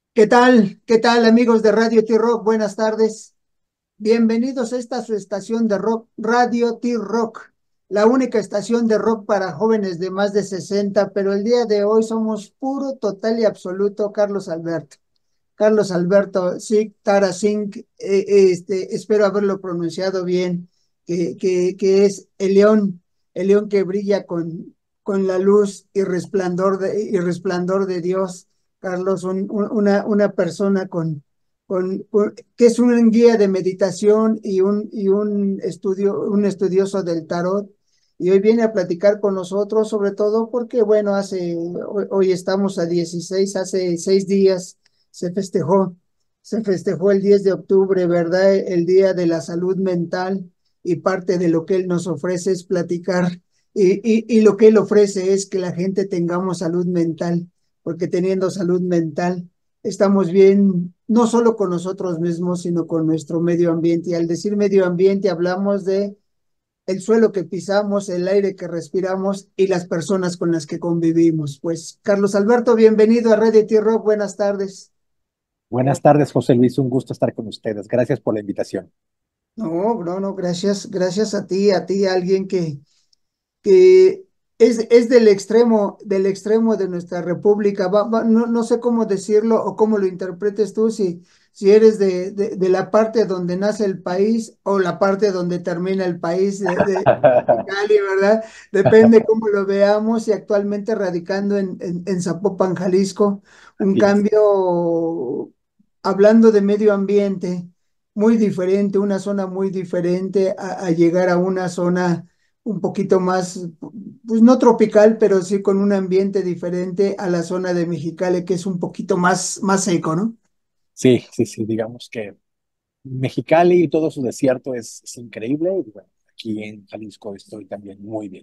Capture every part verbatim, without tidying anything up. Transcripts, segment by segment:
¿Qué tal? ¿Qué tal, amigos de Radio T-Rock? Buenas tardes. Bienvenidos a esta su estación de rock, Radio T-Rock, la única estación de rock para jóvenes de más de sesenta, pero el día de hoy somos puro, total y absoluto Carlos Alberto. Carlos Alberto Sig Tara Singh, eh, este, espero haberlo pronunciado bien, que, que, que es el león, el león que brilla con, con la luz y resplandor de, y resplandor de Dios. Carlos, un, un, una, una persona con, con, con, que es un guía de meditación y un, y un, estudio, un estudioso del tarot. Y hoy viene a platicar con nosotros, sobre todo porque, bueno, hace, hoy, hoy estamos a dieciséis, hace seis días se festejó, se festejó el diez de octubre, ¿verdad? El Día de la Salud Mental, y parte de lo que él nos ofrece es platicar, y, y, y lo que él ofrece es que la gente tengamos salud mental, porque teniendo salud mental estamos bien, no solo con nosotros mismos, sino con nuestro medio ambiente. Y al decir medio ambiente hablamos de el suelo que pisamos, el aire que respiramos y las personas con las que convivimos. Pues, Carlos Alberto, bienvenido a Red T-Rock, buenas tardes. Buenas tardes, José Luis. Un gusto estar con ustedes. Gracias por la invitación. No, no, no, gracias, gracias a ti, a ti, alguien que, que es, es del extremo, del extremo de nuestra república. Va- va- no, no sé cómo decirlo o cómo lo interpretes tú, si, si eres de, de, de la parte donde nace el país o la parte donde termina el país de, de Cali, ¿verdad? Depende cómo lo veamos, y actualmente radicando en, en, en Zapopan, Jalisco, un Así es. cambio, hablando de medio ambiente, muy diferente, una zona muy diferente a, a llegar a una zona un poquito más, pues no tropical, pero sí con un ambiente diferente a la zona de Mexicali, que es un poquito más, más seco, ¿no? Sí, sí, sí. Digamos que Mexicali y todo su desierto es, es increíble. Y bueno, aquí en Jalisco estoy también muy bien.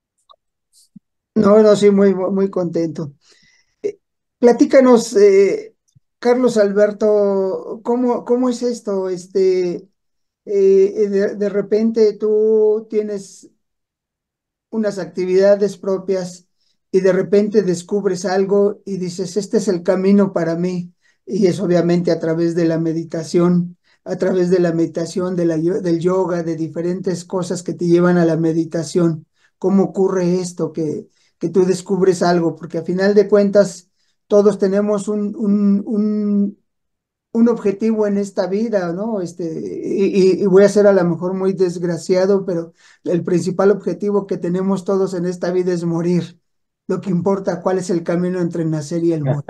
No, no, sí, muy, muy contento. Eh, Platícanos, eh, Carlos Alberto, ¿cómo, cómo es esto? Este, eh, de, de repente tú tienes unas actividades propias y de repente descubres algo y dices, este es el camino para mí. Y es obviamente a través de la meditación, a través de la meditación, de la, yo- del yoga, de diferentes cosas que te llevan a la meditación. ¿Cómo ocurre esto que, que tú descubres algo? Porque a final de cuentas todos tenemos un, un, un, un objetivo en esta vida, ¿no? Este, y, y voy a ser a lo mejor muy desgraciado, pero el principal objetivo que tenemos todos en esta vida es morir. Lo que importa, cuál es el camino entre nacer y el morir.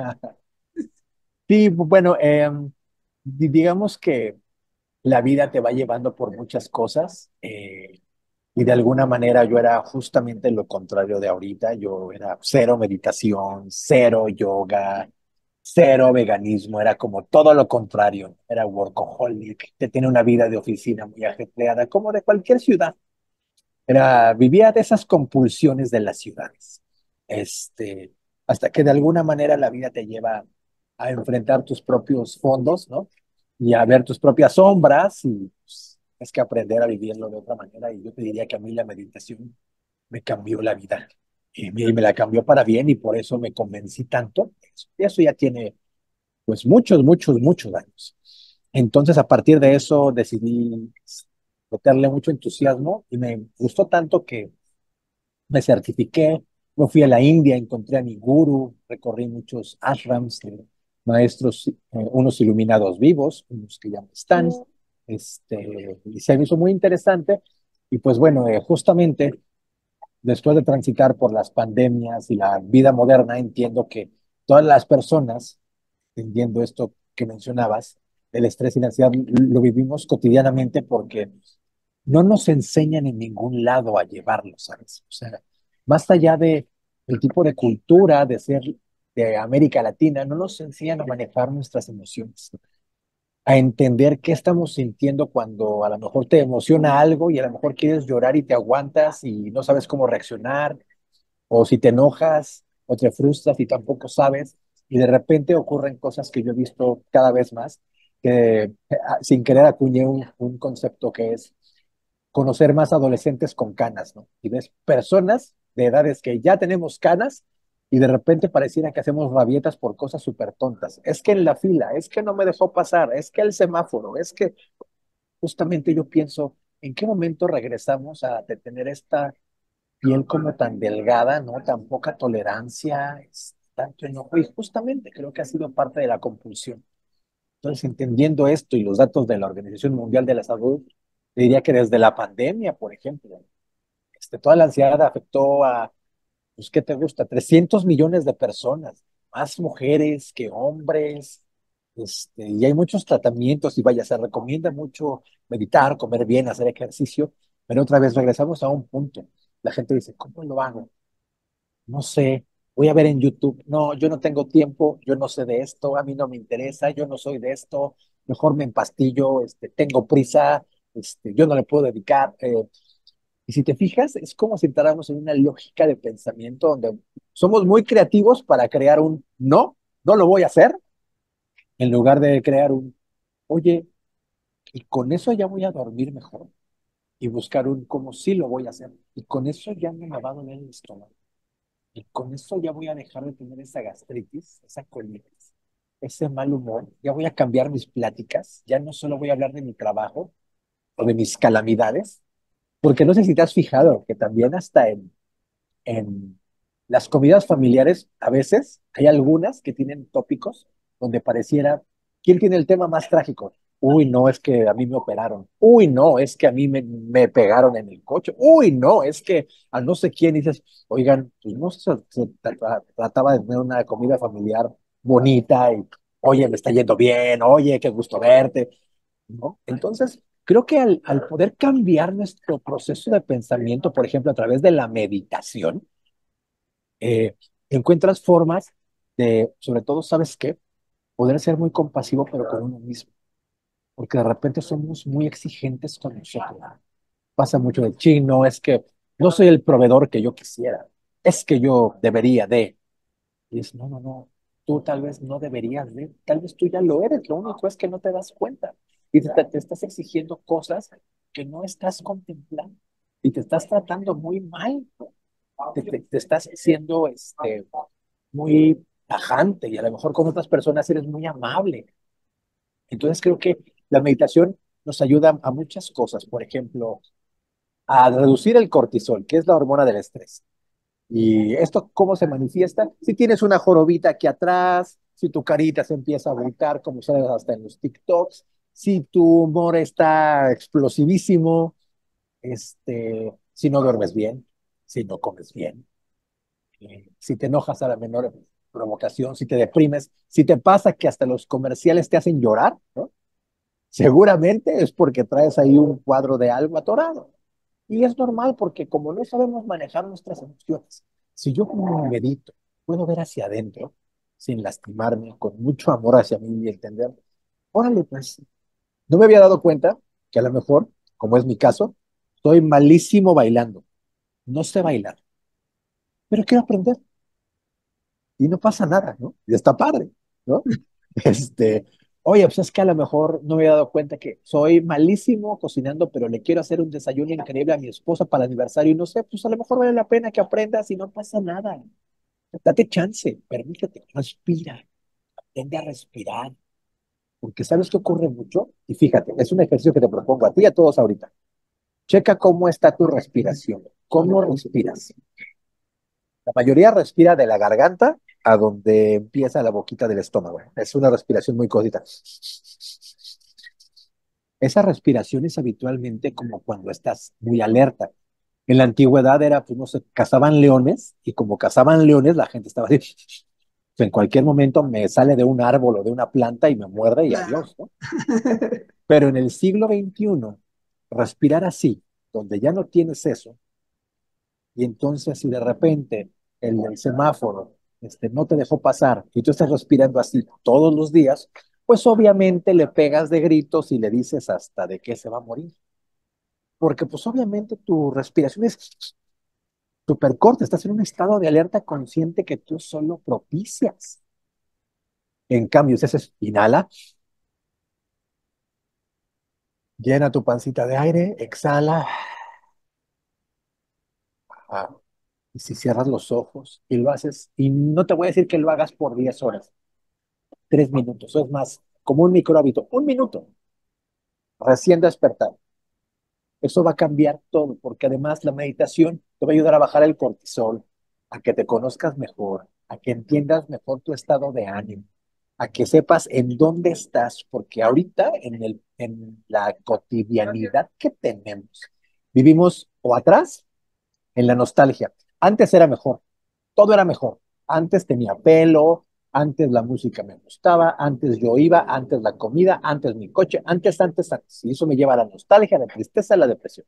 Sí, bueno, em, di- digamos que la vida te va llevando por muchas cosas. Eh, y de alguna manera yo era justamente lo contrario de ahorita. Yo era cero meditación, cero yoga, cero veganismo. Era como todo lo contrario. Era workaholic, que tiene una vida de oficina muy ajetreada, como de cualquier ciudad. Era, vivía de esas compulsiones de las ciudades. Este, hasta que de alguna manera la vida te lleva a enfrentar tus propios fondos, ¿no? Y a ver tus propias sombras y pues, es que aprender a vivirlo de otra manera. Y yo te diría que a mí la meditación me cambió la vida. Y me, y me la cambió para bien y por eso me convencí tanto. Eso, eso ya tiene pues muchos, muchos, muchos años. Entonces, a partir de eso decidí meterle mucho entusiasmo y me gustó tanto que me certifiqué, me fui a la India, encontré a mi guru, recorrí muchos ashrams de maestros, eh, unos iluminados vivos, unos que ya no están, este, y se me hizo muy interesante. Y pues bueno, eh, justamente después de transitar por las pandemias y la vida moderna, entiendo que todas las personas, entendiendo esto que mencionabas, el estrés y la ansiedad, lo vivimos cotidianamente porque no nos enseñan en ningún lado a llevarlo, ¿sabes? O sea, más allá de el tipo de cultura de ser de América Latina, no nos enseñan a manejar nuestras emociones, a entender qué estamos sintiendo cuando a lo mejor te emociona algo y a lo mejor quieres llorar y te aguantas y no sabes cómo reaccionar, o si te enojas o te frustras y tampoco sabes, y de repente ocurren cosas que yo he visto cada vez más, que eh, sin querer acuñé un, un concepto que es conocer más adolescentes con canas, ¿no? Y ves personas de edades que ya tenemos canas y de repente pareciera que hacemos rabietas por cosas súper tontas. Es que en la fila, es que no me dejó pasar, es que el semáforo, es que justamente yo pienso, ¿en qué momento regresamos a de tener esta piel como tan delgada, ¿no? Tan poca tolerancia, es, tanto enojo, y justamente creo que ha sido parte de la compulsión. Entonces, entendiendo esto y los datos de la Organización Mundial de la Salud, diría que desde la pandemia, por ejemplo, este, toda la ansiedad afectó a, pues, ¿qué te gusta? Trescientos millones de personas, más mujeres que hombres, este, y hay muchos tratamientos y vaya, se recomienda mucho meditar, comer bien, hacer ejercicio, pero otra vez regresamos a un punto. La gente dice, ¿cómo lo hago? No sé, voy a ver en YouTube. No, yo no tengo tiempo, yo no sé de esto, a mí no me interesa, yo no soy de esto, mejor me empastillo, este, tengo prisa, este, yo no le puedo dedicar. eh, y si te fijas, es como si entráramos en una lógica de pensamiento donde somos muy creativos para crear un no, no lo voy a hacer, en lugar de crear un, oye, y con eso ya voy a dormir mejor y buscar un cómo sí lo voy a hacer. Y con eso ya no me va a doler el estómago. Y con eso ya voy a dejar de tener esa gastritis, esa colitis, ese mal humor. Ya voy a cambiar mis pláticas. Ya no solo voy a hablar de mi trabajo o de mis calamidades, porque no sé si te has fijado que también hasta en en las comidas familiares, a veces hay algunas que tienen tópicos donde pareciera, ¿quién tiene el tema más trágico? Uy, no, es que a mí me operaron. Uy, no, es que a mí me, me pegaron en el coche. Uy, no, es que a no sé quién dices, oigan, pues no se, se tra- trataba de tener una comida familiar bonita y, oye, me está yendo bien, oye, qué gusto verte, ¿no? Entonces, creo que al, al poder cambiar nuestro proceso de pensamiento, por ejemplo, a través de la meditación, eh, encuentras formas de, sobre todo, ¿sabes qué? Poder ser muy compasivo, pero con uno mismo, porque de repente somos muy exigentes con nosotros. Pasa mucho de chino, es que no soy el proveedor que yo quisiera, es que yo debería de. Y es, no, no, no, tú tal vez no deberías de, tal vez tú ya lo eres, lo único es que no te das cuenta. Y te, te estás exigiendo cosas que no estás contemplando y te estás tratando muy mal, te, te, te estás siendo este, muy tajante y a lo mejor con otras personas eres muy amable. Entonces creo que la meditación nos ayuda a muchas cosas, por ejemplo, a reducir el cortisol, que es la hormona del estrés. ¿Y esto cómo se manifiesta? Si tienes una jorobita aquí atrás, si tu carita se empieza a abultar, como sale hasta en los TikToks, si tu humor está explosivísimo, este, si no duermes bien, si no comes bien, eh, si te enojas a la menor provocación, si te deprimes, si te pasa que hasta los comerciales te hacen llorar, ¿no? Seguramente es porque traes ahí un cuadro de algo atorado. Y es normal porque como no sabemos manejar nuestras emociones, si yo medito, puedo ver hacia adentro, sin lastimarme, con mucho amor hacia mí y entender, órale, pues, no me había dado cuenta que a lo mejor, como es mi caso, soy malísimo bailando, no sé bailar, pero quiero aprender y no pasa nada, ¿no? Y está padre, ¿no? Este, oye, pues es que a lo mejor no me había dado cuenta que soy malísimo cocinando, pero le quiero hacer un desayuno increíble a mi esposa para el aniversario y no sé, pues a lo mejor vale la pena que aprendas y no pasa nada. Date chance, permítete, respira, aprende a respirar, porque ¿sabes qué ocurre mucho? Y fíjate, es un ejercicio que te propongo a ti y a todos ahorita. Checa cómo está tu respiración, cómo respiras. La mayoría respira de la garganta a donde empieza la boquita del estómago. Es una respiración muy cortita. Esa respiración es habitualmente como cuando estás muy alerta. En la antigüedad era, pues no sé, cazaban leones y como cazaban leones la gente estaba así. En cualquier momento me sale de un árbol o de una planta y me muerde y Claro. adiós, ¿no? Pero en el siglo veintiuno, respirar así, donde ya no tienes eso, y entonces si de repente el, el semáforo este, no te dejó pasar y tú estás respirando así todos los días, pues obviamente le pegas de gritos y le dices hasta de qué se va a morir. Porque pues obviamente tu respiración es súper corta, estás en un estado de alerta consciente que tú solo propicias. En cambio, si haces inhala, llena tu pancita de aire, exhala, ah, Y si cierras los ojos y lo haces, y no te voy a decir que lo hagas por diez horas, tres minutos, o es más, como un micro hábito, un minuto, recién despertado. Eso va a cambiar todo, porque además la meditación te va a ayudar a bajar el cortisol, a que te conozcas mejor, a que entiendas mejor tu estado de ánimo, a que sepas en dónde estás, porque ahorita en el, en la cotidianidad que tenemos, vivimos o atrás en la nostalgia. Antes era mejor, todo era mejor. Antes tenía pelo, antes la música me gustaba, antes yo iba, antes la comida, antes mi coche, antes, antes, antes. Y eso me lleva a la nostalgia, a la tristeza, a la depresión.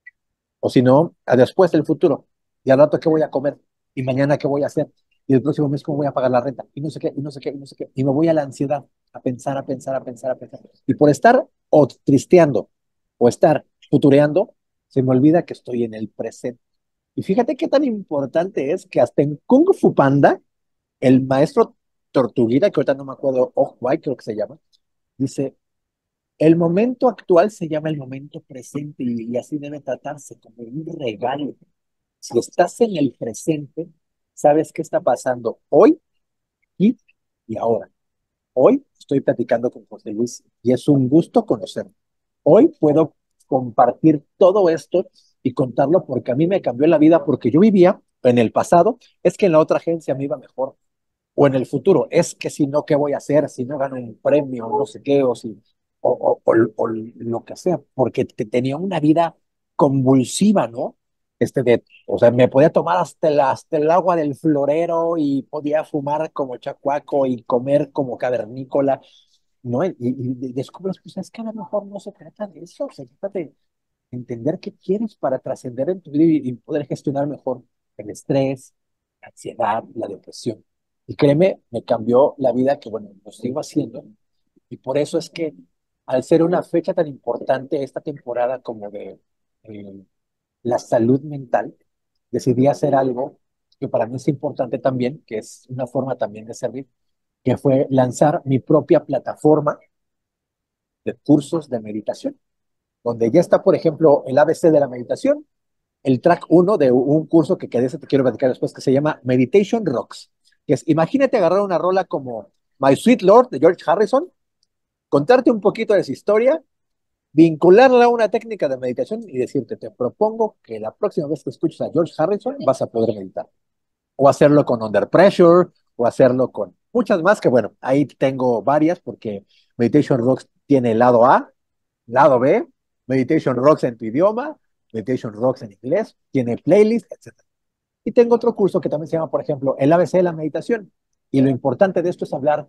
O si no, a después del futuro. Y al rato, ¿qué voy a comer? Y mañana, ¿qué voy a hacer? Y el próximo mes, ¿cómo voy a pagar la renta? Y no sé qué, y no sé qué, y no sé qué. Y me voy a la ansiedad, a pensar, a pensar, a pensar, a pensar. Y por estar o tristeando o estar futureando, se me olvida que estoy en el presente. Y fíjate qué tan importante es que hasta en Kung Fu Panda, el maestro Tortuguita, que ahorita no me acuerdo, Oh Wai, creo que se llama, dice, el momento actual se llama el momento presente y, y así debe tratarse como un regalo. Si estás en el presente, sabes qué está pasando hoy, aquí y ahora. Hoy estoy platicando con José Luis y es un gusto conocerlo. Hoy puedo compartir todo esto y contarlo porque a mí me cambió la vida porque yo vivía en el pasado, es que en la otra agencia me iba mejor, o en el futuro, es que si no, ¿qué voy a hacer? Si no gano un premio, no sé qué, o si, o, o, o, o lo que sea, porque te, tenía una vida convulsiva, ¿no? Este de, o sea, me podía tomar hasta el, hasta el agua del florero y podía fumar como chacuaco y comer como cavernícola, ¿no? Y, y descubres, pues es que a lo mejor no se trata de eso, se trata de entender qué quieres para trascender en tu vida y, y poder gestionar mejor el estrés, la ansiedad, la depresión. Y créeme, me cambió la vida que, bueno, lo sigo haciendo. Y por eso es que al ser una fecha tan importante esta temporada como de eh, la salud mental, decidí hacer algo que para mí es importante también, que es una forma también de servir, que fue lanzar mi propia plataforma de cursos de meditación, donde ya está, por ejemplo, el A B C de la meditación, el track uno de un curso que, que de ese te quiero platicar después, que se llama Meditation Rocks, que es, imagínate agarrar una rola como My Sweet Lord de George Harrison, contarte un poquito de su historia, vincularla a una técnica de meditación y decirte, te propongo que la próxima vez que escuches a George Harrison vas a poder meditar. O hacerlo con Under Pressure, o hacerlo con muchas más que, bueno, ahí tengo varias porque Meditation Rocks tiene el lado A, lado B, Meditation Rocks en tu idioma, Meditation Rocks en inglés, tiene playlist, etcétera. Y tengo otro curso que también se llama, por ejemplo, el A B C de la meditación. Y lo importante de esto es hablar,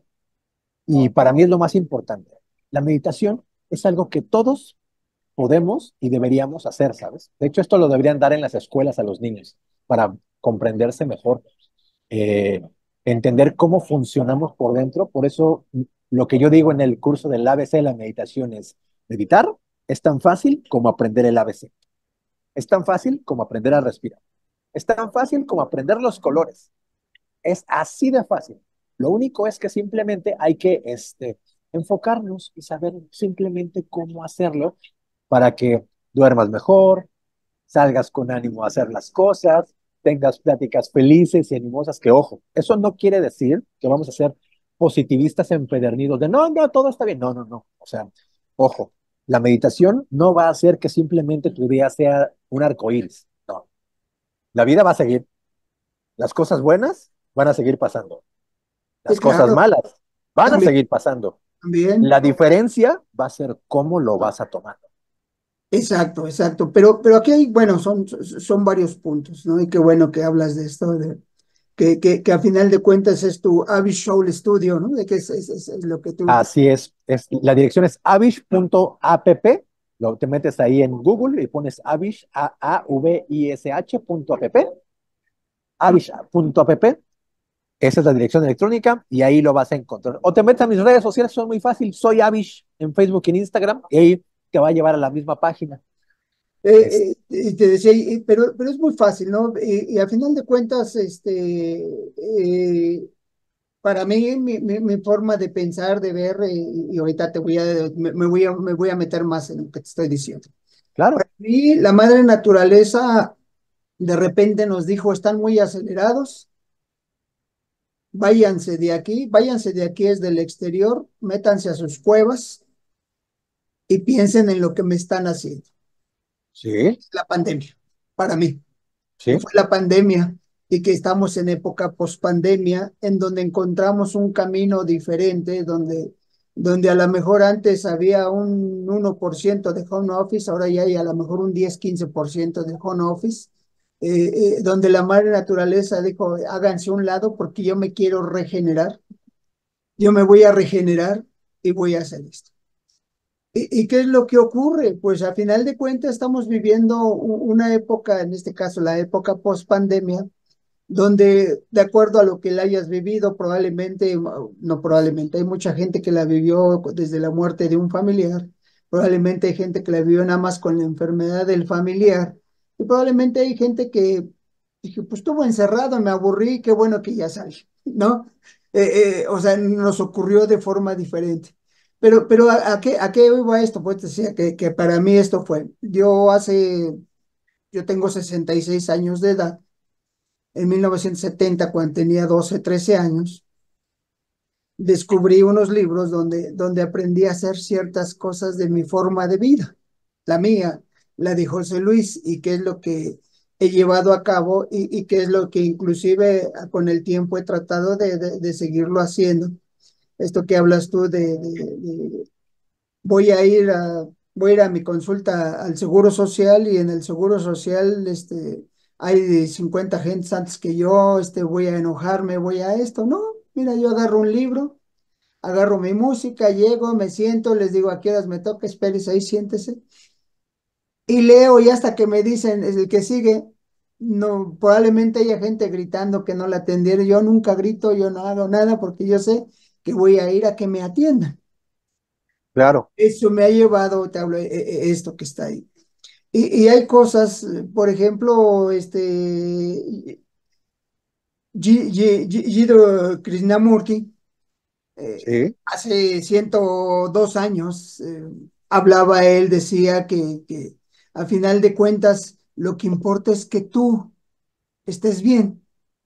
y para mí es lo más importante. La meditación es algo que todos podemos y deberíamos hacer, ¿sabes? De hecho, esto lo deberían dar en las escuelas a los niños para comprenderse mejor, eh, entender cómo funcionamos por dentro. Por eso, lo que yo digo en el curso del A B C de la meditación es, meditar es tan fácil como aprender el A B C. Es tan fácil como aprender a respirar. Es tan fácil como aprender los colores. Es así de fácil. Lo único es que simplemente hay que este, enfocarnos y saber simplemente cómo hacerlo para que duermas mejor, salgas con ánimo a hacer las cosas, tengas pláticas felices y animosas, que ojo, eso no quiere decir que vamos a ser positivistas empedernidos de no, no, todo está bien. No, no, no. O sea, ojo, la meditación no va a hacer que simplemente tu día sea un arco iris. No, la vida va a seguir. Las cosas buenas van a seguir pasando. Sí, Las cosas claro, malas van a también, seguir pasando. también. La diferencia va a ser cómo lo vas a tomar. Exacto, exacto. Pero, pero aquí hay, bueno, son, son varios puntos, ¿no? Y qué bueno que hablas de esto, de, que, que, que a final de cuentas es tu Abbey Show Studio, ¿no? De que es, es, es- es lo que tú... Así es, es la dirección es avish punto app, lo, te metes ahí en Google y pones avish, a a v i s h punto app, avish punto app, esa es la dirección electrónica y ahí lo vas a encontrar. O te metes a mis redes sociales, son muy fácil, soy Avish en Facebook y en Instagram y ahí te va a llevar a la misma página. Es, Eh, eh, y te decía, y- pero, pero es muy fácil, ¿no? Y, y a final de cuentas, este, eh, para mí, mi, mi, mi forma de pensar, de ver, eh, y ahorita te voy a, me, me voy a, me voy a meter más en lo que te estoy diciendo. claro, Para mí, la madre naturaleza De repente nos dijo, están muy acelerados, váyanse de aquí, váyanse de aquí es del exterior, métanse a sus cuevas y piensen en lo que me están haciendo. Sí, La pandemia, para mí, que sí, fue la pandemia y que estamos en época pospandemia, en donde encontramos un camino diferente, donde, donde a lo mejor antes había un uno por ciento de home office, ahora ya hay a lo mejor un diez quince por ciento de home office, eh, eh, donde la madre naturaleza dijo, háganse un lado porque yo me quiero regenerar, yo me voy a regenerar y voy a hacer esto. ¿Y, y qué es lo que ocurre? Pues a final de cuentas estamos viviendo una época, en este caso la época post pandemia, donde de acuerdo a lo que la hayas vivido, probablemente, no probablemente, hay mucha gente que la vivió desde la muerte de un familiar, probablemente hay gente que la vivió nada más con la enfermedad del familiar, y probablemente hay gente que dije, pues estuvo encerrado, me aburrí, qué bueno que ya salí, ¿no? Eh, eh, o sea, nos ocurrió de forma diferente. Pero, pero ¿a, a qué, a qué iba esto? Pues decía que, que para mí esto fue, yo hace, yo tengo sesenta y seis años de edad, en mil novecientos setenta, cuando tenía doce, trece años, descubrí unos libros donde, donde aprendí a hacer ciertas cosas de mi forma de vida, la mía, la de José Luis, y qué es lo que he llevado a cabo y, y qué es lo que inclusive con el tiempo he tratado de, de, de seguirlo haciendo. Esto que hablas tú de, de, de voy a ir a, voy a ir a mi consulta al Seguro Social y en el Seguro Social este, hay cincuenta gentes antes que yo, este, voy a enojarme, voy a esto. No, mira, yo agarro un libro, agarro mi música, llego, me siento, les digo a qué horas me toca, espérese ahí, siéntese. Y leo y hasta que me dicen, es el que sigue, no, probablemente haya gente gritando que no la atendieron. Yo nunca grito, yo no hago nada porque yo sé que voy a ir a que me atiendan. claro, Eso me ha llevado, te hablo, e- e- esto que está ahí. Y, y hay cosas, eh, por ejemplo, este, Ji- Ji- Ji- Jiddu Krishnamurti, eh, sí, hace ciento dos años, eh, hablaba él, decía que, que a final de cuentas lo que importa es que tú estés bien,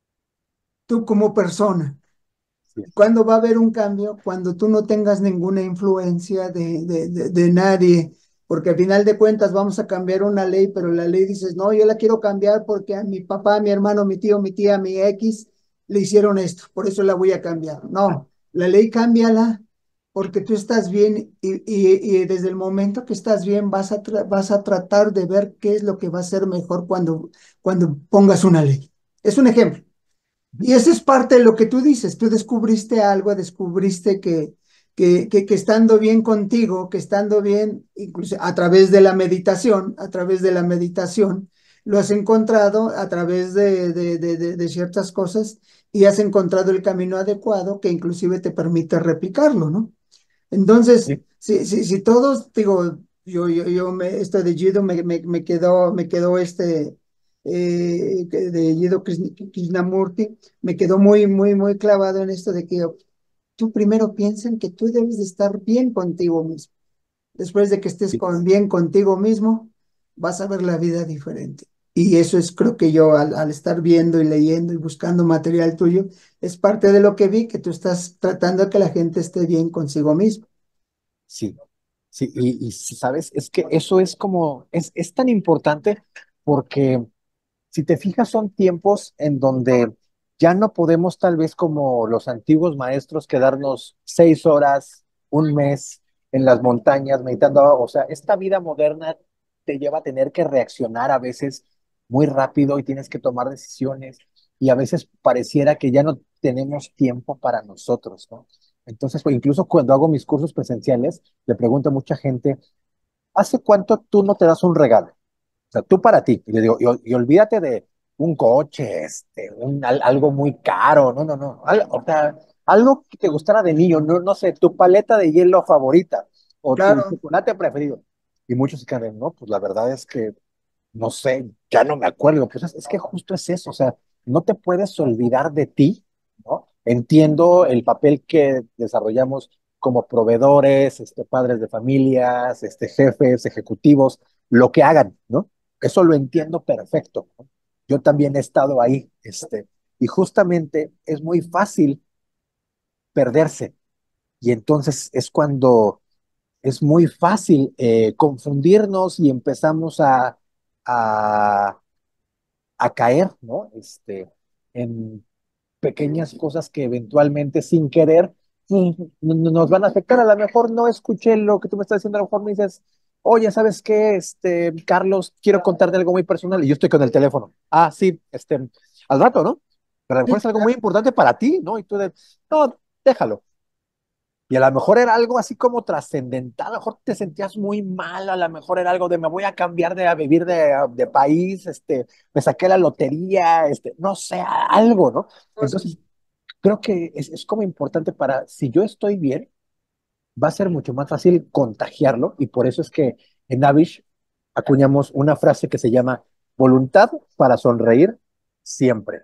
tú como persona. sí, ¿Cuándo va a haber un cambio? Cuando tú no tengas ninguna influencia de, de, de, de nadie, porque al final de cuentas vamos a cambiar una ley, pero la ley dices, no, yo la quiero cambiar porque a mi papá, mi hermano, mi tío, mi tía, mi X le hicieron esto, por eso la voy a cambiar. No, la ley cámbiala porque tú estás bien y, y, y desde el momento que estás bien vas a, tra- vas a tratar de ver qué es lo que va a ser mejor cuando, cuando pongas una ley. Es un ejemplo. Y eso es parte de lo que tú dices. Tú descubriste algo, descubriste que, que, que, que estando bien contigo, que estando bien, incluso a través de la meditación, a través de la meditación, lo has encontrado a través de, de, de, de, de ciertas cosas y has encontrado el camino adecuado que inclusive te permite replicarlo, ¿no? Entonces, sí, si, si, si todos, digo, yo, yo, yo me, esto de judo me, me, me quedó, me quedó este, eh, que de judo Krish- Krishnamurti, me quedó muy, muy, muy clavado en esto de que tú primero piensa en que tú debes de estar bien contigo mismo. Después de que estés sí, con, bien contigo mismo, vas a ver la vida diferente. Y eso es, creo que yo, al, al estar viendo y leyendo y buscando material tuyo, es parte de lo que vi, que tú estás tratando de que la gente esté bien consigo mismo. sí, sí, y, y sabes, es que eso es como, es, es tan importante porque si te fijas, son tiempos en donde ya no podemos, tal vez como los antiguos maestros, quedarnos seis horas, un mes en las montañas meditando. O sea, esta vida moderna te lleva a tener que reaccionar a veces muy rápido y tienes que tomar decisiones y a veces pareciera que ya no tenemos tiempo para nosotros, ¿no? Entonces, pues, incluso cuando hago mis cursos presenciales, le pregunto a mucha gente, ¿hace cuánto tú no te das un regalo? O sea, tú para ti, y le digo, y, ol- y olvídate de un coche, este, un, al- algo muy caro, no, no, no, al- o sea, algo que te gustara de niño, no, no sé, tu paleta de hielo favorita o tu Claro, chocolate preferido. Y muchos se quedan, no, pues la verdad es que, no sé, ya no me acuerdo, pues es, es que justo es eso, o sea, no te puedes olvidar de ti, ¿no? Entiendo el papel que desarrollamos como proveedores, este, padres de familias, este, jefes, ejecutivos, lo que hagan, ¿no? Eso lo entiendo perfecto, ¿no? yo también he estado ahí, este, y justamente es muy fácil perderse. Y entonces es cuando es muy fácil eh, confundirnos y empezamos a, a, a caer, ¿no? Este, en pequeñas cosas que eventualmente sin querer mm, nos van a afectar. A lo mejor no escuché lo que tú me estás diciendo, a lo mejor me dices, oye, ¿sabes qué? Este, Carlos, quiero contarte algo muy personal y yo estoy con el teléfono. Ah, sí, este, al rato, ¿no? Pero a lo mejor Sí, es algo muy claro. importante para ti, ¿no? Y tú de, no, déjalo. Y a lo mejor era algo así como trascendental, a lo mejor te sentías muy mal, a lo mejor era algo de me voy a cambiar de a vivir de, de país, este, me saqué la lotería, este, no sé, algo, ¿no? Entonces, Cosas. creo que es, es como importante para, si yo estoy bien, va a ser mucho más fácil contagiarlo y por eso es que en Avish acuñamos una frase que se llama voluntad para sonreír siempre.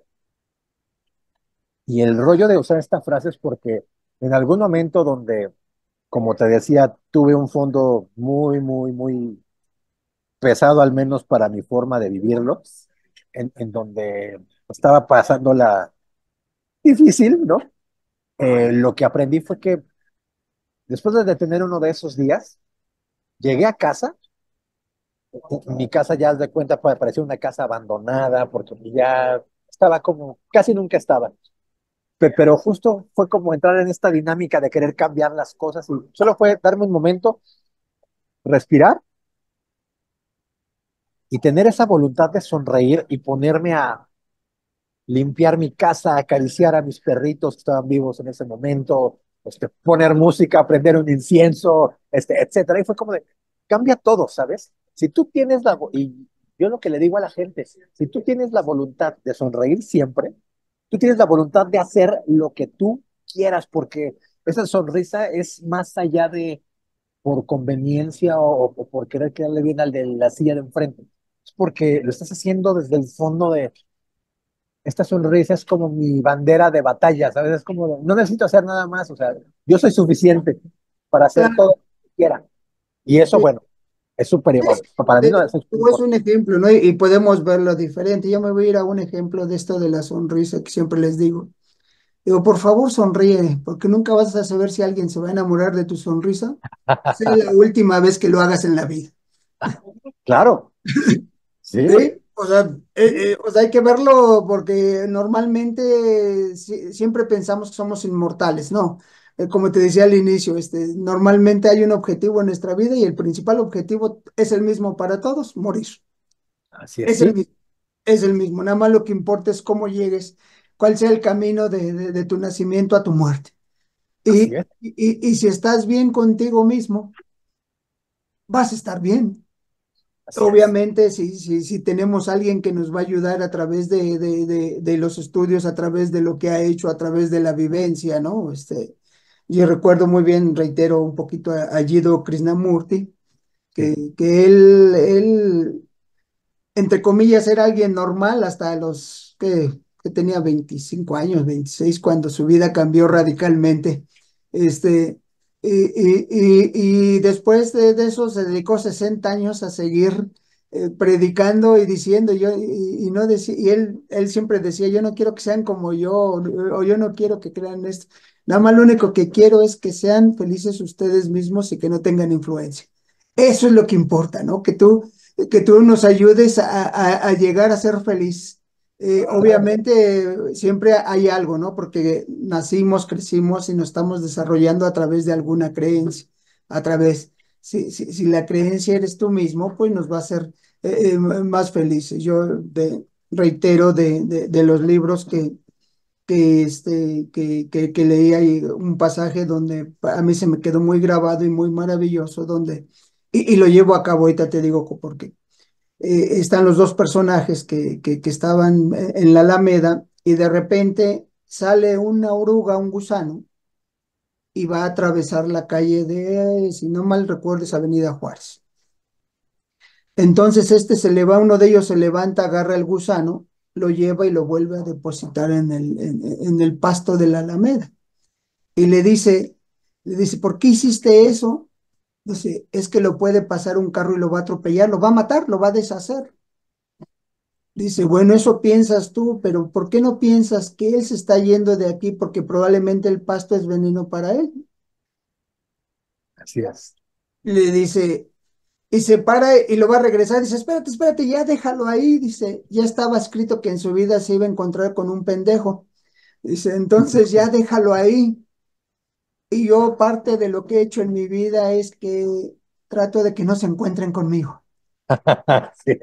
Y el rollo de usar esta frase es porque en algún momento donde, como te decía, tuve un fondo muy, muy, muy pesado, al menos para mi forma de vivirlo, en, en donde estaba pasando la difícil, ¿no? Eh, lo que aprendí fue que después de tener uno de esos días, llegué a casa, mi casa ya, haz de cuenta, pa- parecía una casa abandonada, porque ya estaba como, casi nunca estaba. Pe- Pero justo fue como entrar en esta dinámica de querer cambiar las cosas y solo fue darme un momento, respirar y tener esa voluntad de sonreír y ponerme a limpiar mi casa, acariciar a mis perritos que estaban vivos en ese momento, este, poner música, prender un incienso, este, etcétera. Y fue como de, cambia todo, ¿sabes? Si tú tienes la, vo- y yo lo que le digo a la gente, si tú tienes la voluntad de sonreír siempre, tú tienes la voluntad de hacer lo que tú quieras, porque esa sonrisa es más allá de por conveniencia o, o por querer quedarle bien al de la silla de enfrente. Es porque lo estás haciendo desde el fondo de, esta sonrisa es como mi bandera de batalla, ¿sabes? Es como, no necesito hacer nada más, o sea, yo soy suficiente para hacer todo Claro. lo que quiera. Y eso, Sí. bueno, es súper, para mí Eh, no es súper tú es un importante. ejemplo, ¿no? Y, y podemos verlo diferente. Yo me voy a ir a un ejemplo de esto de la sonrisa que siempre les digo. Digo, por favor, sonríe, porque nunca vas a saber si alguien se va a enamorar de tu sonrisa. Sea la última vez que lo hagas en la vida. Claro, sí, sí, güey. Sí, o sea, eh, eh, o sea, hay que verlo porque normalmente si- siempre pensamos que somos inmortales, ¿no? Eh, como te decía al inicio, este, normalmente hay un objetivo en nuestra vida y el principal objetivo es el mismo para todos, morir. Así es, Es el sí, mismo, es el mismo. Nada más lo que importa es cómo llegues, cuál sea el camino de, de- de tu nacimiento a tu muerte. así Y, es, y, y si estás bien contigo mismo, vas a estar bien. así es, Obviamente, si, si, si tenemos alguien que nos va a ayudar a través de, de, de, de los estudios, a través de lo que ha hecho, a través de la vivencia, ¿no? Este, yo recuerdo muy bien, reitero un poquito a, a Jiddu Krishnamurti, sí, que, que él, él entre comillas, era alguien normal hasta los que, que tenía veinticinco años, veintiséis cuando su vida cambió radicalmente. Este, y, y, y, y después de, de eso se dedicó sesenta años a seguir eh, predicando y diciendo, yo, y, y no decía, y él, él siempre decía, yo no quiero que sean como yo, o, o yo no quiero que crean esto. Nada más lo único que quiero es que sean felices ustedes mismos y que no tengan influencia. Eso es lo que importa, ¿no? Que tú que tú nos ayudes a, a, a llegar a ser feliz. Eh, obviamente siempre hay algo, ¿no? Porque nacimos, crecimos y nos estamos desarrollando a través de alguna creencia, a través, si, si, si la creencia eres tú mismo, pues nos va a hacer eh, eh, más felices. Yo de, reitero de, de, de los libros que, que, este, que, que, que leí ahí un pasaje donde a mí se me quedó muy grabado y muy maravilloso, donde, y, y lo llevo a cabo, ahorita te digo por qué eh, están los dos personajes que, que, que estaban eh, en la Alameda y de repente sale una oruga, un gusano, y va a atravesar la calle de, si no mal recuerdo, es Avenida Juárez. Entonces este se le va, uno de ellos se levanta, agarra el gusano, lo lleva y lo vuelve a depositar en el, en, en el pasto de la Alameda. Y le dice, le dice, ¿por qué hiciste eso? Dice, es que lo puede pasar un carro y lo va a atropellar, lo va a matar, lo va a deshacer. Dice, bueno, eso piensas tú, pero ¿por qué no piensas que él se está yendo de aquí porque probablemente el pasto es veneno para él? Así es. Le dice, y se para y lo va a regresar. Dice, espérate, espérate, ya déjalo ahí. Dice, ya estaba escrito que en su vida se iba a encontrar con un pendejo. Dice, entonces ya déjalo ahí. Y yo parte de lo que he hecho en mi vida es que trato de que no se encuentren conmigo. Sí,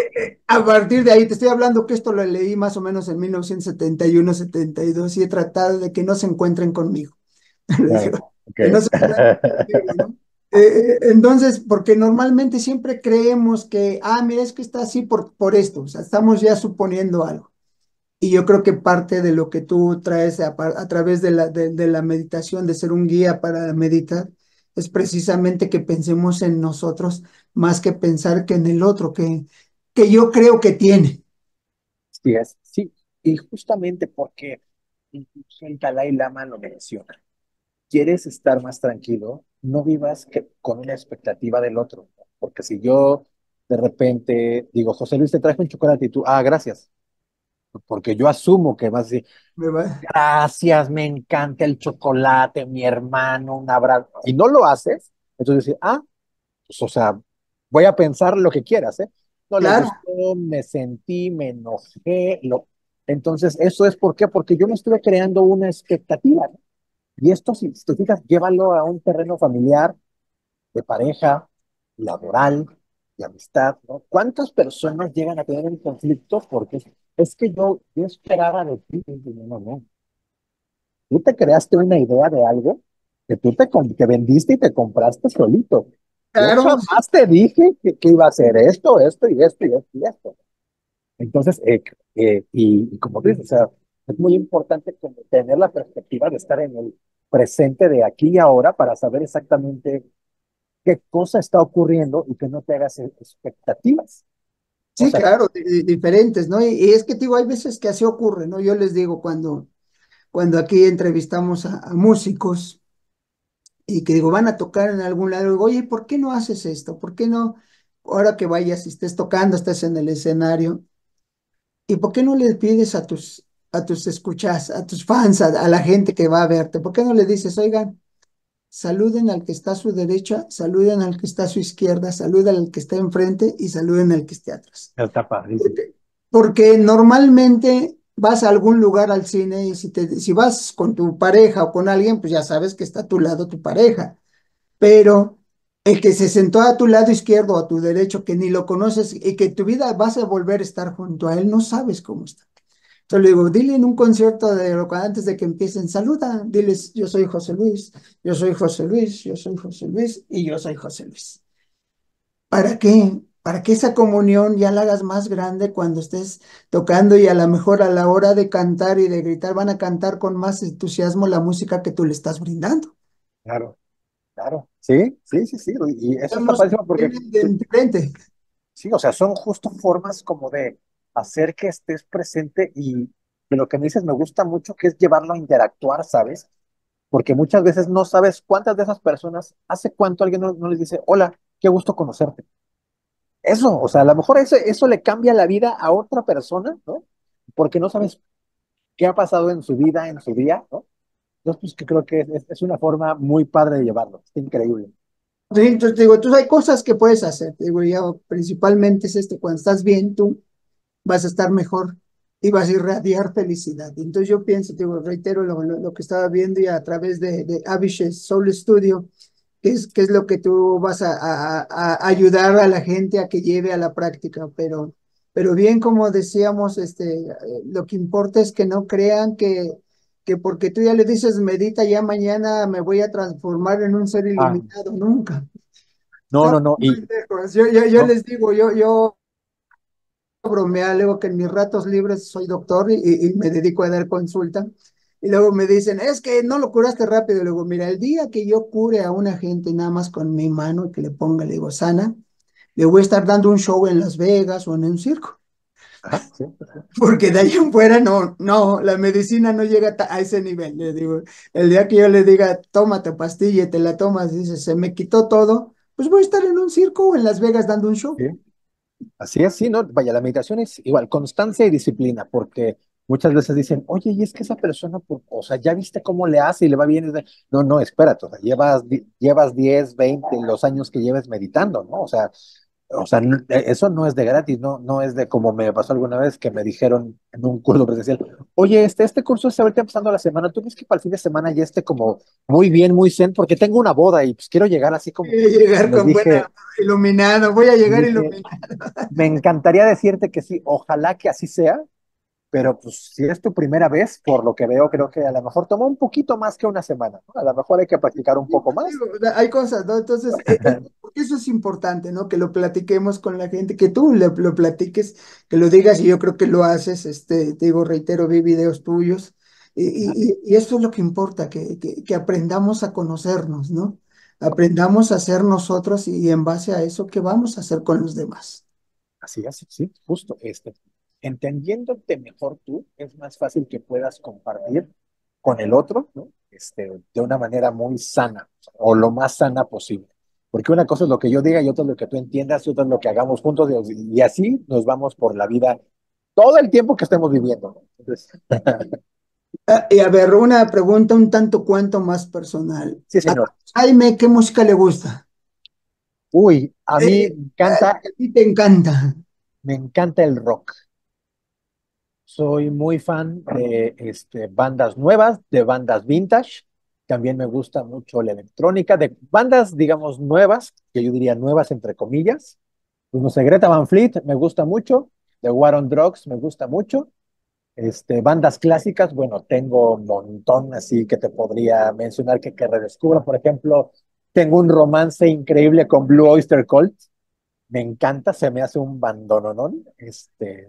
A partir de ahí, te estoy hablando que esto lo leí más o menos en mil novecientos setenta y uno, setenta y dos y he tratado de que no se encuentren conmigo. Le digo, claro, ok. que no se encuentren conmigo, ¿no? Eh, eh, entonces, porque normalmente siempre creemos que, ah, mira, es que está así por, por esto, o sea, estamos ya suponiendo algo. Y yo creo que parte de lo que tú traes a, par- a través de la, de, de la meditación, de ser un guía para meditar, es precisamente que pensemos en nosotros más que pensar que en el otro, que, que yo creo que tiene. Sí, es, sí, y justamente porque incluso el Dalai Lama lo menciona. ¿Quieres estar más tranquilo? No vivas que- con una expectativa del otro. Porque si yo de repente digo, José Luis, te traje un chocolate y tú, ah, gracias. Porque yo asumo que vas a decir, Me va- gracias, me encanta el chocolate, mi hermano, un abrazo. Y no lo haces, entonces decir, ah, pues, o sea, voy a pensar lo que quieras, ¿eh? No le Claro, gustó, me sentí, me enojé, lo... Entonces, ¿eso es por qué? Porque yo me estuve creando una expectativa, ¿no? Y esto, si si te fijas, llévalo a un terreno familiar, de pareja, laboral, de amistad, ¿no? ¿Cuántas personas llegan a tener un conflicto porque es que yo, yo esperaba de ti? No, no, no. Tú te creaste una idea de algo que tú te, com- te vendiste y te compraste solito. Yo claro, sí, jamás te dije que, que iba a hacer esto, esto y esto y esto y esto. Entonces, eh, eh, y, y como dices, o sea, es muy importante como tener la perspectiva de estar en el presente de aquí y ahora para saber exactamente qué cosa está ocurriendo y que no te hagas e- expectativas. O sí, sea, claro, di- di- diferentes, ¿no? Y, y es que, digo, hay veces que así ocurre, ¿no? Yo les digo cuando, cuando aquí entrevistamos a, a músicos y que digo, van a tocar en algún lado, digo, oye, ¿por qué no haces esto? ¿Por qué no, ahora que vayas y estés tocando, estés en el escenario, y por qué no le pides a tus, a tus escuchas, a tus fans, a, a la gente que va a verte, ¿por qué no le dices, oigan, saluden al que está a su derecha, saluden al que está a su izquierda, saluden al que está enfrente y saluden al que esté atrás? está padrísimo. Porque, porque normalmente vas a algún lugar al cine y si, te, si vas con tu pareja o con alguien, pues ya sabes que está a tu lado tu pareja, pero el que se sentó a tu lado izquierdo o a tu derecho, que ni lo conoces y que tu vida vas a volver a estar junto a él, no sabes cómo está. Entonces le digo, dile en un concierto de rock antes de que empiecen, saluda, diles, yo soy José Luis, yo soy José Luis, yo soy José Luis y yo soy José Luis. ¿Para qué? Para que esa comunión ya la hagas más grande cuando estés tocando y a lo mejor a la hora de cantar y de gritar van a cantar con más entusiasmo la música que tú le estás brindando. Claro, claro. Sí, sí, sí, sí. Y eso está Estamos padrísimo porque, bien de diferente. sí, o sea, son justo formas como de hacer que estés presente y de lo que me dices me gusta mucho, que es llevarlo a interactuar, ¿sabes? Porque muchas veces no sabes cuántas de esas personas, hace cuánto alguien no, no les dice, hola, qué gusto conocerte. Eso, o sea, a lo mejor eso, eso le cambia la vida a otra persona, ¿no? Porque no sabes qué ha pasado en su vida, en su día, ¿no? Entonces, pues que creo que es, es una forma muy padre de llevarlo. Está increíble. Sí, entonces te digo, entonces hay cosas que puedes hacer. Te digo, ya principalmente es esto, cuando estás bien, tú vas a estar mejor y vas a irradiar felicidad. Entonces yo pienso, te digo, reitero lo, lo, lo que estaba viendo ya a través de, de Abhishek Soul Studio, que es, que es lo que tú vas a, a, a ayudar a la gente a que lleve a la práctica, pero, pero bien como decíamos, este, eh, lo que importa es que no crean que, que porque tú ya le dices medita, ya mañana me voy a transformar en un ser Ah, ilimitado, nunca. no, Estamos no, no. muy Y, lejos. Yo, yo, yo ¿no? les digo, yo, yo bromea, luego que en mis ratos libres soy doctor y, y me dedico a dar consulta. Y luego me dicen, es que no lo curaste rápido. Y luego, mira, el día que yo cure a una gente nada más con mi mano y que le ponga, le digo, sana, le voy a estar dando un show en Las Vegas o en un circo. Ajá, sí. Porque de ahí en fuera no, no, la medicina no llega ta- a ese nivel. Le digo, el día que yo le diga, tómate pastilla y te la tomas, dice, se me quitó todo, pues voy a estar en un circo o en Las Vegas dando un show. Sí. Así es, sí, ¿no? Vaya, la meditación es igual, constancia y disciplina, porque muchas veces dicen, oye, y es que esa persona, por- o sea, ya viste cómo le hace y le va bien. Y de- No, no, espérate, o sea, llevas, di- llevas diez, veinte, los años que lleves meditando, ¿no? O sea, o sea, no- eh, eso no es de gratis, no, no es de como me pasó alguna vez que me dijeron en un curso presencial, oye, este, este curso es ahorita empezando la semana, ¿tú crees que para el fin de semana ya esté como muy bien, muy zen? Porque tengo una boda y pues quiero llegar así como, Voy a y llegar les con buena dije, iluminado, voy a llegar dije, iluminado. me encantaría decirte que sí, ojalá que así sea, pero pues si es tu primera vez, por lo que veo, creo que a lo mejor toma un poquito más que una semana, ¿no? A lo mejor hay que practicar un Sí, poco pues, más. digo, o sea, hay cosas, ¿no? Entonces, eh, eh, porque eso es importante, ¿no? Que lo platiquemos con la gente, que tú le- lo platiques, que lo digas, y yo creo que lo haces, este, te digo, reitero, vi videos tuyos, y, y, y y eso es lo que importa, que, que, que aprendamos a conocernos, ¿no? Aprendamos a ser nosotros y en base a eso, ¿qué vamos a hacer con los demás? Así es, sí, justo, este, entendiéndote mejor tú, es más fácil que puedas compartir con el otro, ¿no? Este, de una manera muy sana o lo más sana posible. Porque una cosa es lo que yo diga y otra es lo que tú entiendas y otra es lo que hagamos juntos y, y así nos vamos por la vida todo el tiempo que estemos viviendo, ¿no? Entonces, Ah, y a ver, una pregunta un tanto cuanto más personal. sí, A señor. Jaime, ¿qué música le gusta? Uy, a Eh, mí eh, me a encanta, ti te encanta. me encanta el rock. Soy muy fan de este, bandas nuevas, de bandas vintage. También me gusta mucho la electrónica, de bandas, digamos, nuevas, que yo diría nuevas entre comillas. Pues no sé, Greta Van Fleet me gusta mucho, The War on Drugs me gusta mucho. Este, bandas clásicas, bueno, tengo un montón así que te podría mencionar que, que redescubra. Por ejemplo, tengo un romance increíble con Blue Oyster Cult. Me encanta, se me hace un bandononón. Este,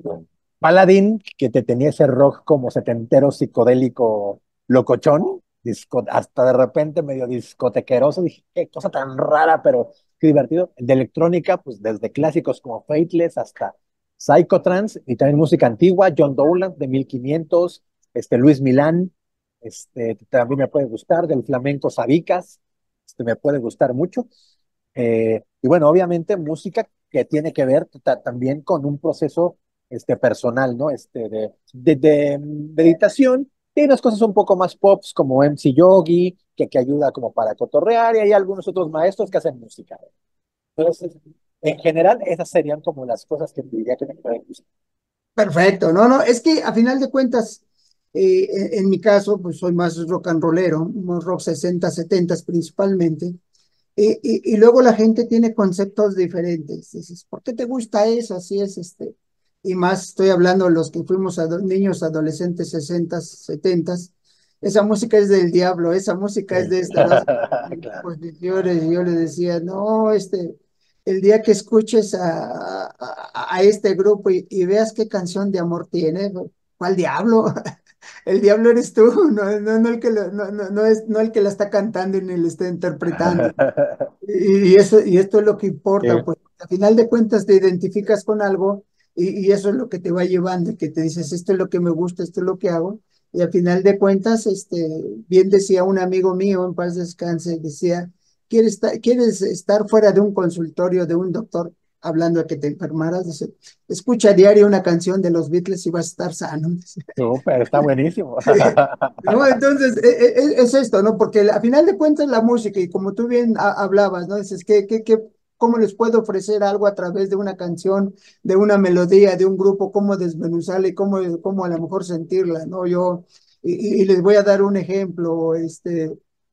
Paladin, que te tenía ese rock como setentero psicodélico locochón, disco, hasta de repente medio discotequeroso. Dije, qué cosa tan rara, pero qué divertido. El de electrónica, pues desde clásicos como Fateless hasta Psychotrance y también música antigua, John Dowland de mil quinientos, este, Luis Milán, este, también me puede gustar, del flamenco Sabicas, este, me puede gustar mucho. Eh, y bueno, obviamente música que tiene que ver ta- también con un proceso este, personal, ¿no? Este, de, de, de meditación. Y unas cosas un poco más pops como M C Yogi, que, que ayuda como para cotorrear, y hay algunos otros maestros que hacen música. Entonces, en general, esas serían como las cosas que diría que me pueden gustar. Perfecto, no, no, es que a final de cuentas, eh, en, en mi caso, pues soy más rock and rollero, un rock sesenta, setenta principalmente, y, y, y luego la gente tiene conceptos diferentes. Dices, ¿por qué te gusta eso? Así es, este, y más estoy hablando de los que fuimos ado- niños, adolescentes, sesenta, setenta. Esa música es del diablo, esa música es Sí. de esta, ¿no? Claro. Composiciones, y yo le decía, no, este, el día que escuches a, a, a este grupo y, y veas qué canción de amor tiene, ¿cuál diablo? El diablo eres tú, no, no, no el que lo- no, no, no es, no el que la está cantando ni le está interpretando. Y, y eso, y esto es lo que importa, Sí. pues al final de cuentas te identificas con algo y, y eso es lo que te va llevando, que te dices, esto es lo que me gusta, esto es lo que hago. Y al final de cuentas, este, bien decía un amigo mío, en paz descanse, decía, ¿quieres estar, quieres estar fuera de un consultorio de un doctor hablando de que te enfermaras? Dice, escucha a diario una canción de los Beatles y vas a estar sano. Súper, está buenísimo. ¿No? Entonces, e- e- e- es esto, ¿no? Porque a final de cuentas la música, y como tú bien ha- hablabas, ¿no? Dices, ¿qué, qué, qué, cómo les puedo ofrecer algo a través de una canción, de una melodía, de un grupo, cómo desmenuzarla y cómo, cómo a lo mejor sentirla, ¿no? Yo, y, y les voy a dar un ejemplo, este,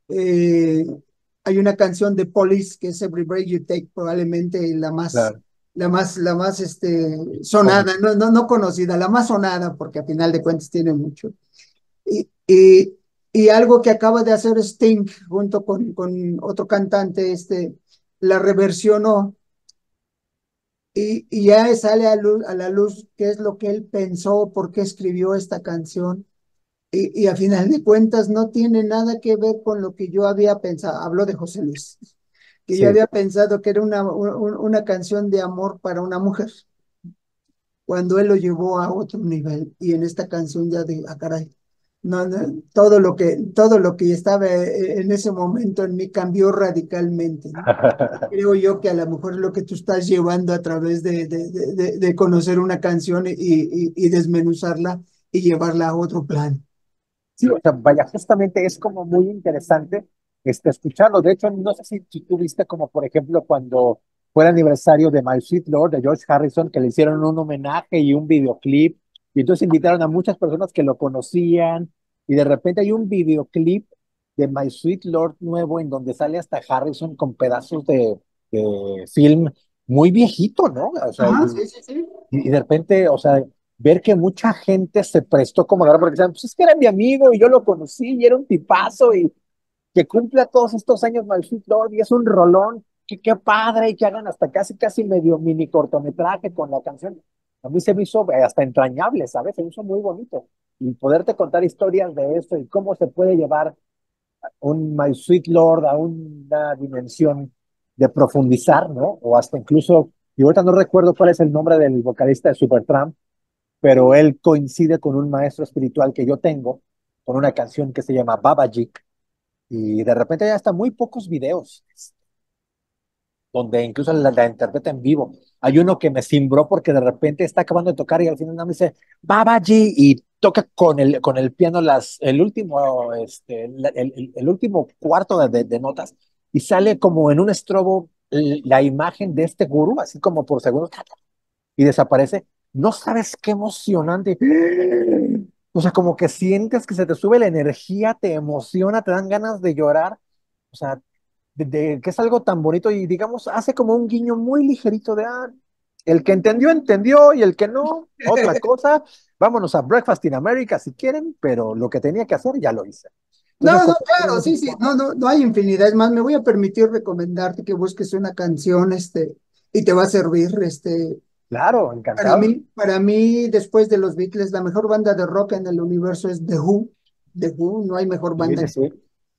eh, hay una canción de Police que es Every Breath You Take, probablemente la más, Claro, la más, la más, este, sonada, icónico. no, no, no conocida, la más sonada, porque a final de cuentas tiene mucho. Y, y, y algo que acaba de hacer Sting junto con, con otro cantante, este, la reversionó y, y ya sale a, luz, a la luz qué es lo que él pensó, por qué escribió esta canción. Y, y a final de cuentas no tiene nada que ver con lo que yo había pensado. Hablo de José Luis, que yo Sí. había pensado que era una, un- una canción de amor para una mujer, cuando él lo llevó a otro nivel. Y en esta canción ya de, ah, caray. No, no, todo lo que, todo lo que estaba eh, en ese momento en mí cambió radicalmente, ¿no? Creo yo que a lo mejor es lo que tú estás llevando a través de, de, de, de- de conocer una canción y, y, y desmenuzarla y llevarla a otro plan. Sí, o sea, vaya, justamente es como muy interesante este, escucharlo. De hecho, no sé si, si tú viste como, por ejemplo, cuando fue el aniversario de My Sweet Lord de George Harrison, que le hicieron un homenaje y un videoclip, y entonces invitaron a muchas personas que lo conocían, y de repente hay un videoclip de My Sweet Lord nuevo en donde sale hasta Harrison con pedazos de, de film muy viejito, ¿no? O sea, Ajá, y, sí, sí, sí. y de repente, o sea, ver que mucha gente se prestó como agarrar, porque decían, pues es que era mi amigo y yo lo conocí y era un tipazo y que cumpla todos estos años My Sweet Lord y es un rolón, que qué padre y que hagan hasta casi, casi medio mini cortometraje con la canción. A mí se me hizo eh, hasta entrañable, ¿sabes? Se me hizo muy bonito. Y poderte contar historias de esto y cómo se puede llevar un My Sweet Lord a una dimensión de profundizar, ¿no? O hasta incluso, y ahorita no recuerdo cuál es el nombre del vocalista de Supertramp, pero él coincide con un maestro espiritual que yo tengo, con una canción que se llama Babajik, y de repente ya hasta muy pocos videos, donde incluso la, la interpreta en vivo. Hay uno que me cimbró porque de repente está acabando de tocar y al final nada más dice Babaji y toca con el, con el piano las, el último, este, el, el, el último cuarto de, de, de notas y sale como en un estrobo la imagen de este gurú, así como por segundos, y desaparece. No sabes qué emocionante. O sea, como que sientes que se te sube la energía, te emociona, te dan ganas de llorar. O sea, de, de- que es algo tan bonito y digamos, hace como un guiño muy ligerito de, ah, el que entendió, entendió y el que no, otra cosa. Vámonos a Breakfast in America si quieren, pero lo que tenía que hacer ya lo hice. Entonces, No, no, como claro, sí, sí, no, no, no hay infinidad. Es más, me voy a permitir recomendarte que busques una canción, este, y te va a servir, este, claro, para encantado. mí, para mí, después de los Beatles, la mejor banda de rock en el universo es The Who. The Who, no hay mejor Sí, banda. sí, sí.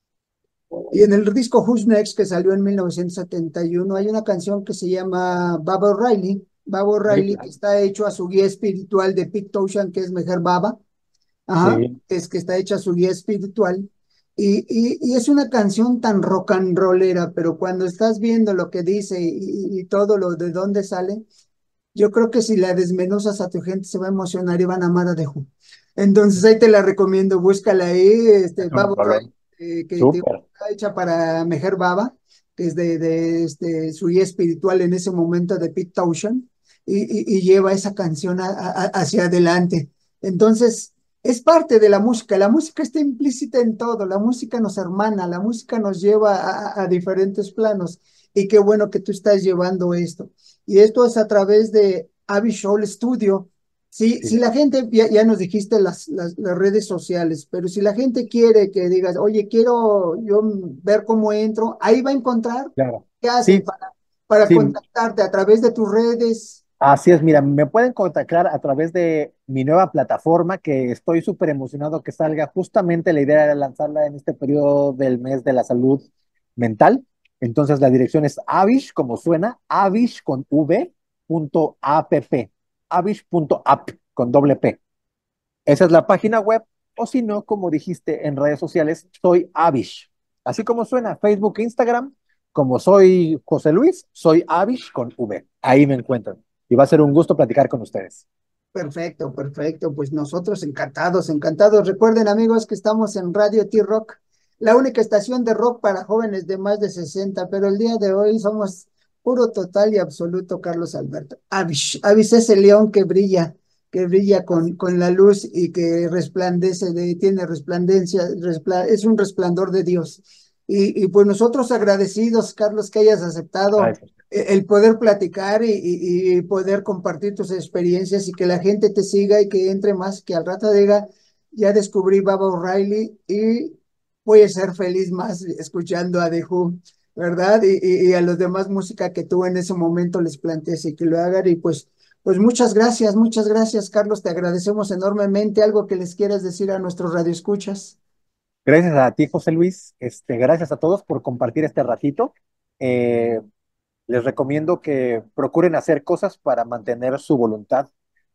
Y en el disco Who's Next, que salió en mil novecientos setenta y uno, hay una canción que se llama Baba O'Reilly. Baba Sí, O'Reilly, que claro. está hecho a su guía espiritual de Pete Townshend, que es Meher Baba. Ajá, Sí, es que está hecha su guía espiritual. Y, y, y es una canción tan rock and rollera, pero cuando estás viendo lo que dice y, y todo lo de dónde sale, yo creo que si la desmenuzas a tu gente se va a emocionar y van a amar a The Who. Entonces ahí te la recomiendo, búscala ahí, este, es un Baba rolón. O'Reilly, eh, que te- Súper. está hecha para Meher Baba, que es de, de este, su guía espiritual en ese momento de Pete Townshend, y, y, y lleva esa canción a- a- hacia adelante. Entonces, es parte de la música, la música está implícita en todo, la música nos hermana, la música nos lleva a, a diferentes planos, y qué bueno que tú estás llevando esto. Y esto es a través de Avi Shoal Studio. Si, Sí, si la gente, ya, ya nos dijiste las, las, las redes sociales, pero si la gente quiere que digas, oye, quiero yo ver cómo entro, ahí va a encontrar claro. qué Sí, hacen para, para sí, contactarte a través de tus redes. así es, mira, me pueden contactar a través de mi nueva plataforma que estoy súper emocionado que salga. Justamente la idea era lanzarla en este periodo del mes de la salud mental. Entonces la dirección es avish, como suena, avish con v punto app, avish punto app con doble P. Esa es la página web, o si no, como dijiste en redes sociales, soy Avish. Así como suena, Facebook, Instagram, como soy José Luis, soy Avish con V. Ahí me encuentran. Y va a ser un gusto platicar con ustedes. Perfecto, perfecto. Pues nosotros encantados, encantados. Recuerden, amigos, que estamos en Radio T-Rock, la única estación de rock para jóvenes de más de sesenta, pero el día de hoy somos puro, total y absoluto Carlos Alberto. Avis, Avis es el león que brilla, que brilla con, con la luz y que resplandece, de, tiene resplandencia, respla- es un resplandor de Dios. Y, y pues nosotros agradecidos, Carlos, que hayas aceptado Gracias. eh, el poder platicar y, y- y poder compartir tus experiencias y que la gente te siga y que entre más, que al rato diga, ya descubrí Baba O'Reilly y voy a ser feliz más escuchando a The Who, ¿verdad? Y, y- y a los demás música que tú en ese momento les plantees y que lo hagan. Y pues, pues muchas gracias, muchas gracias, Carlos. Te agradecemos enormemente. Algo que les quieras decir a nuestros radioescuchas. Gracias a ti, José Luis. Este, gracias a todos por compartir este ratito. Eh, les recomiendo que procuren hacer cosas para mantener su voluntad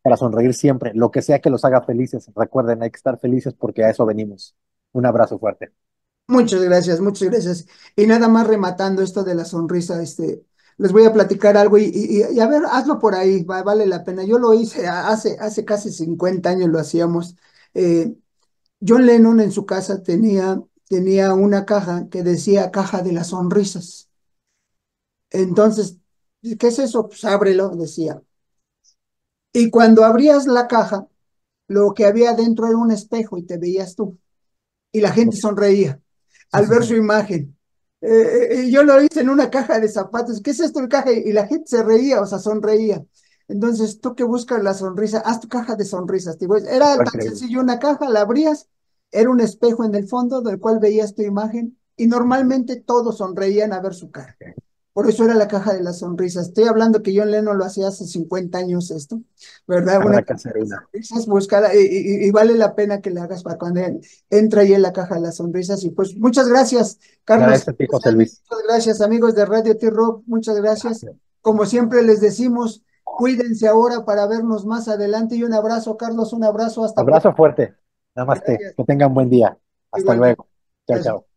para sonreír siempre, lo que sea que los haga felices. Recuerden, hay que estar felices porque a eso venimos. Un abrazo fuerte. Muchas gracias, muchas gracias. Y nada más rematando esto de la sonrisa, este, les voy a platicar algo y, y- y a ver, hazlo por ahí, va- vale la pena. Yo lo hice a- hace, hace casi cincuenta años, lo hacíamos. Eh, John Lennon en su casa tenía, tenía una caja que decía caja de las sonrisas. Entonces, ¿qué es eso? Pues ábrelo, decía. Y cuando abrías la caja, lo que había dentro era un espejo y te veías tú. Y la gente sonreía al ver su imagen. Eh, eh, y yo lo hice en una caja de zapatos. ¿Qué es esto, el caja? Y la gente se reía, o sea, sonreía. Entonces, tú que buscas la sonrisa, haz tu caja de sonrisas. Digo, era Fue tan increíble. sencillo una caja, la abrías, era un espejo en el fondo del cual veías tu imagen y normalmente todos sonreían a ver su cara. Por eso era la caja de las sonrisas. Estoy hablando que John Lennon lo hacía hace cincuenta años esto, ¿verdad? Una Habrá que caja hacer de una. sonrisas, buscar, y, y- y vale la pena que le hagas para cuando entra ahí en la caja de las sonrisas. Y pues muchas gracias, Carlos. Gracias a ti, José Luis. Muchas gracias, amigos de Radio T-Rock. Muchas gracias. Gracias. Como siempre les decimos, cuídense ahora para vernos más adelante. Y un abrazo, Carlos, un abrazo. Hasta pronto. Abrazo fuerte. Namaste. Gracias. Que tengan buen día. Hasta Igualmente. luego. Chao, Gracias. chao.